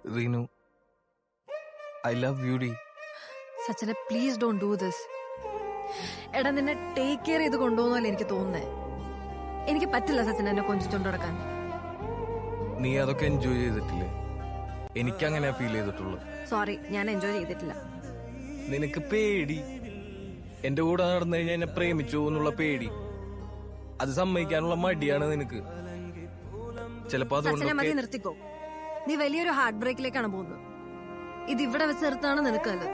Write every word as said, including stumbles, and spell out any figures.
Reenu, I love you ഡി. സച്ചിനെ please don't do this. എടാ നിന്നെ ടേക്ക് കെയർ ചെയ്ത് കൊണ്ടുപോകുന്നല്ലേ എനിക്ക് തോന്നുന്നേ. എനിക്ക് പറ്റില്ല സച്ചിൻ എന്നെ കൊഞ്ചിച്ചോണ്ട് നടക്കാൻ. നീ അതൊക്കെ എൻജോയ് ചെയ്തിട്ടില്ലേ? എനിക്കങ്ങനെ ഫീൽ ചെയ്തിട്ടുള്ളൂ. സോറി, ഞാൻ എൻജോയ് ചെയ്തിട്ടില്ല. നിനക്ക് പേടി, എന്റെ കൂടെ നടന്നു കഴിഞ്ഞാൽ എന്നെ പ്രേമിച്ചു എന്നുള്ള പേടി, അത് സമ്മതിക്കാനുള്ള മടിയാണ് നിനക്ക്. ചിലപ്പോ സച്ചിനെ മതി, നിർത്തിക്കോ. നീ വലിയൊരു ഹാർട്ട് ബ്രേക്കിലേക്കാണ് പോകുന്നത്. ഇത് ഇവിടെ വെച്ച് നിർത്താണ് നിനക്ക് നല്ലത്.